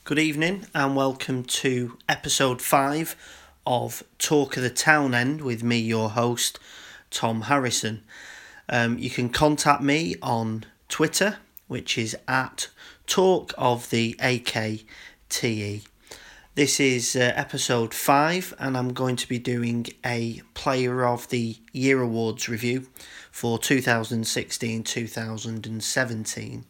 Good evening and welcome to episode 5 of Talk of the Town End with me, your host, Tom Harrison. You can contact me on Twitter, which is at Talk of the AKTE. This is episode 5 and I'm going to be doing a Player of the Year Awards review for 2016-2017.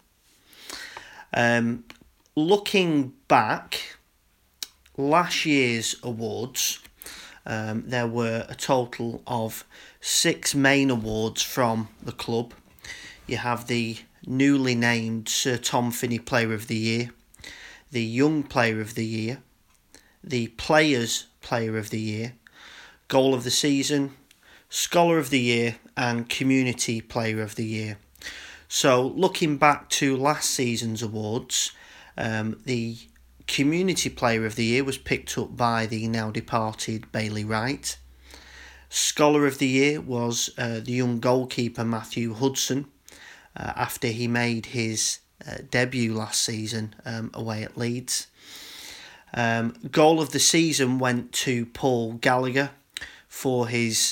Looking back, last year's awards, there were a total of 6 main awards from the club. You have the newly named Sir Tom Finney Player of the Year, the Young Player of the Year, the Players Player of the Year, Goal of the Season, Scholar of the Year and Community Player of the Year. So looking back to last season's awards, the Community Player of the Year was picked up by the now departed Bailey Wright. Scholar of the Year was the young goalkeeper Matthew Hudson after he made his debut last season away at Leeds. Goal of the Season went to Paul Gallagher for his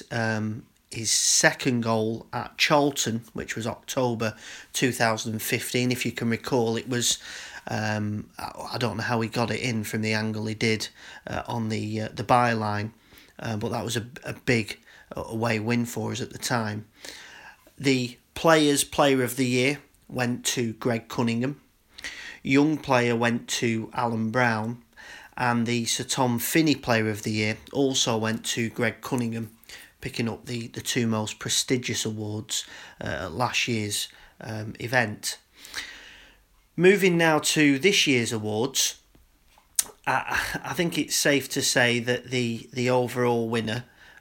second goal at Charlton, which was October 2015. If you can recall, it was I don't know how he got it in from the angle he did on the byline, but that was a big away win for us at the time. The Players Player of the Year went to Greg Cunningham. Young Player went to Alan Brown, and the Sir Tom Finney Player of the Year also went to Greg Cunningham, picking up the two most prestigious awards at last year's event. Moving now to this year's awards, I think it's safe to say that the overall winner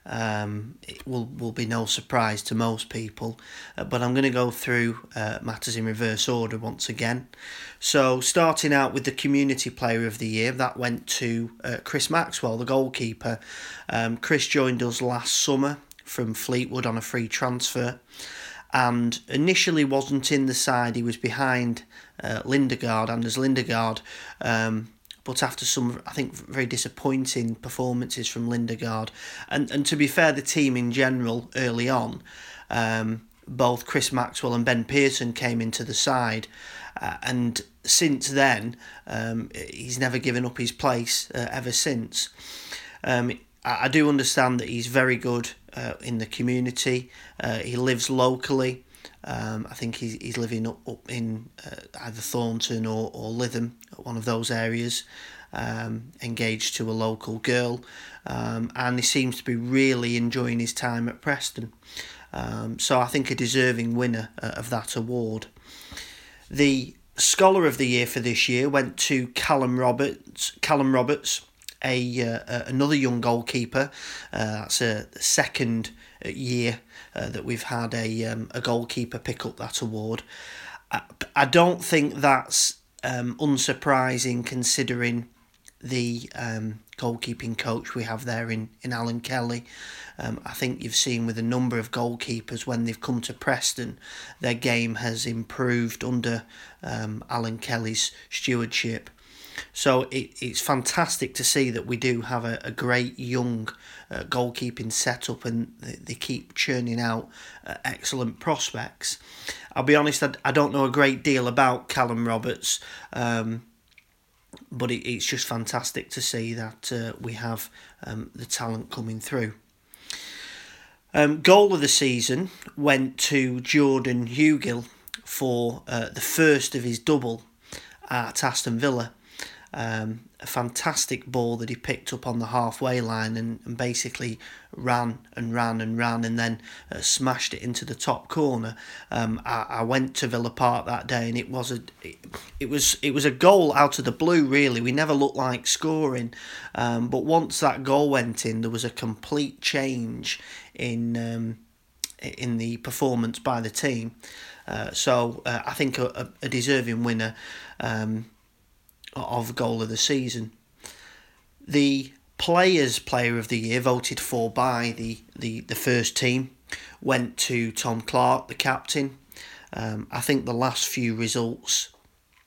it will be no surprise to most people, but I'm going to go through matters in reverse order once again. So starting out with the Community Player of the Year, that went to Chris Maxwell, the goalkeeper. Chris joined us last summer from Fleetwood on a free transfer, and initially wasn't in the side. He was behind Lindegaard, Anders Lindegaard, but after some, I think, very disappointing performances from Lindegaard, and to be fair, the team in general early on, both Chris Maxwell and Ben Pearson came into the side, and since then, he's never given up his place ever since. I do understand that he's very good in the community. He lives locally. I think he's living up in either Thornton or Lytham, one of those areas, engaged to a local girl, and he seems to be really enjoying his time at Preston. So I think a deserving winner of that award. The Scholar of the Year for this year went to Callum Roberts, another young goalkeeper. That's a second year that we've had a goalkeeper pick up that award. I don't think that's unsurprising considering the goalkeeping coach we have there in Alan Kelly. I think you've seen with a number of goalkeepers when they've come to Preston, their game has improved under Alan Kelly's stewardship. So it's fantastic to see that we do have a great young goalkeeping setup, and they keep churning out excellent prospects. I'll be honest, I don't know a great deal about Callum Roberts, but it's just fantastic to see that we have the talent coming through. Goal of the Season went to Jordan Hugill for the first of his double at Aston Villa. A fantastic ball that he picked up on the halfway line and basically ran and then smashed it into the top corner. I went to Villa Park that day, and it was a goal out of the blue. Really, we never looked like scoring, but once that goal went in, there was a complete change in the performance by the team. So I think a deserving winner of Goal of the Season. The Players Player of the Year, voted for by the first team, went to Tom Clark, the captain. I think the last few results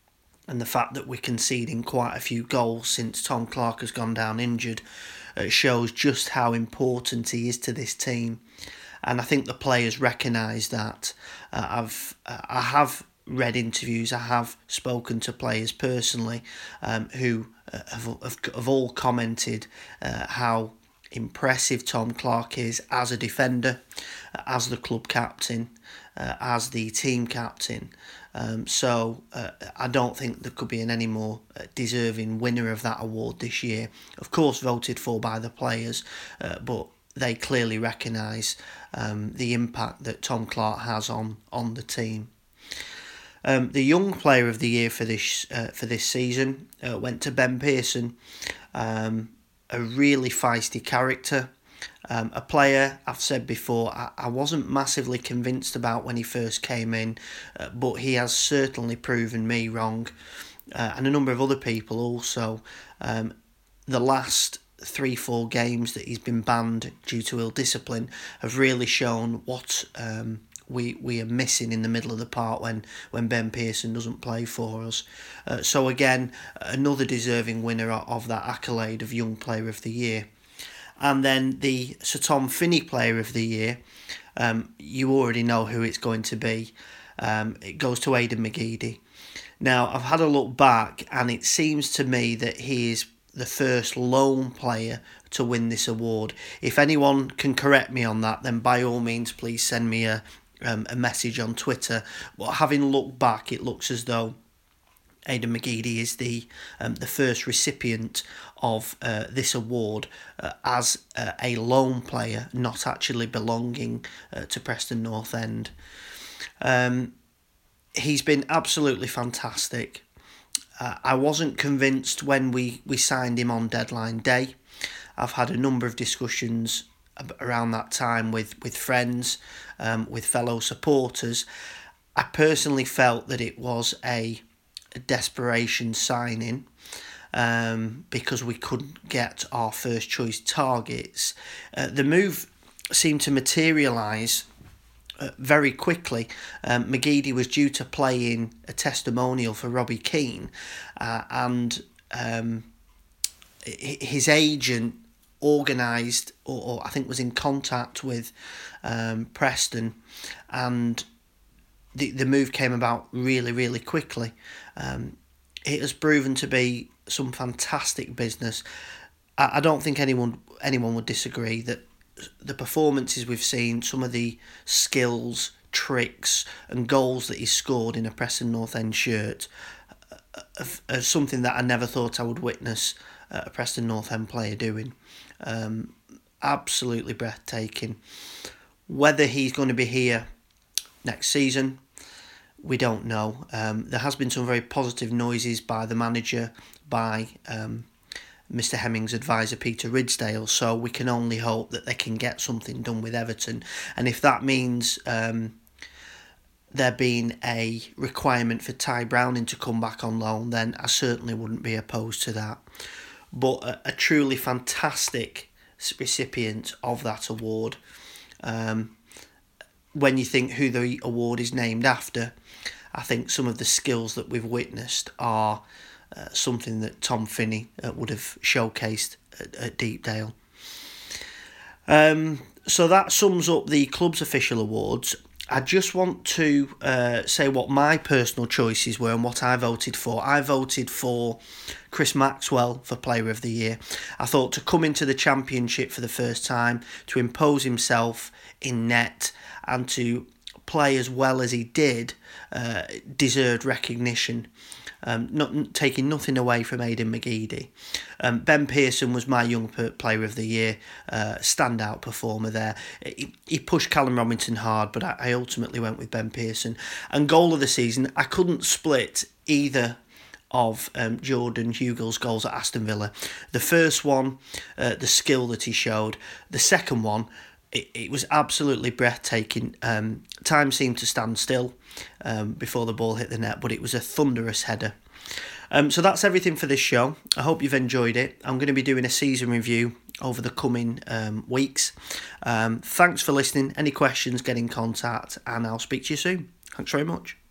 and the fact that we're conceding quite a few goals since Tom Clark has gone down injured shows just how important he is to this team. And I think the players recognise that. I have read interviews, I have spoken to players personally who have all commented how impressive Tom Clark is as a defender, as the club captain, as the team captain. So I don't think there could be an any more deserving winner of that award this year. Of course, voted for by the players, but they clearly recognise the impact that Tom Clark has on the team. The young player of the year for this season went to Ben Pearson, a really feisty character, a player I've said before I wasn't massively convinced about when he first came in, but he has certainly proven me wrong, and a number of other people also. The last 3-4 games that he's been banned due to ill discipline have really shown what we are missing in the middle of the park when Ben Pearson doesn't play for us. So again, another deserving winner of that accolade of Young Player of the Year. And then the Sir Tom Finney Player of the Year, you already know who it's going to be. It goes to Aidan McGeady. Now, I've had a look back, and it seems to me that he is the first lone player to win this award. If anyone can correct me on that, then by all means, please send me a message on Twitter. But having looked back, it looks as though Aidan McGeady is the first recipient of this award as a lone player, not actually belonging to Preston North End. He's been absolutely fantastic. I wasn't convinced when we signed him on deadline day. I've had a number of discussions around that time with friends, with fellow supporters. I personally felt that it was a desperation signing because we couldn't get our first choice targets. The move seemed to materialise very quickly. McGeady was due to play in a testimonial for Robbie Keane, and his agent organised or I think was in contact with Preston, and the move came about really, really quickly. It has proven to be some fantastic business. I don't think anyone would disagree that the performances we've seen, some of the skills, tricks and goals that he's scored in a Preston North End shirt are something that I never thought I would witness a Preston North End player doing. Absolutely breathtaking. Whether he's going to be here next season, we don't know. There has been some very positive noises by the manager, by Mr. Hemming's advisor Peter Ridsdale, so we can only hope that they can get something done with Everton. And if that means there being a requirement for Ty Browning to come back on loan, then I certainly wouldn't be opposed to that. But a truly fantastic recipient of that award. When you think who the award is named after, I think some of the skills that we've witnessed are something that Tom Finney would have showcased at Deepdale. So that sums up the club's official awards. I just want to say what my personal choices were and what I voted for. I voted for Chris Maxwell for Player of the Year. I thought to come into the Championship for the first time, to impose himself in net and to play as well as he did, deserved recognition. Not taking nothing away from Aidan McGeady. Ben Pearson was my Young Player of the Year, standout performer there. He pushed Callum Robinson hard, but I ultimately went with Ben Pearson. And goal of the season, I couldn't split either of Jordan Hugel's goals at Aston Villa. The first one, the skill that he showed. The second one, it was absolutely breathtaking. Time seemed to stand still before the ball hit the net, but it was a thunderous header. So that's everything for this show. I hope you've enjoyed it. I'm going to be doing a season review over the coming weeks. Thanks for listening. Any questions, get in contact, and I'll speak to you soon. Thanks very much.